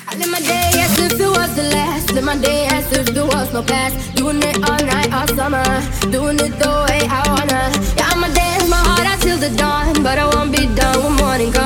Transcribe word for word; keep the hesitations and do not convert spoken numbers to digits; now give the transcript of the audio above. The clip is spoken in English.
I live my day as if it was the last. Live my day as if there was no past. Doing it all night, all summer. Doing it the way I wanna. Yeah, I'ma dance my heart out till the dawn, but I won't be done when morning comes.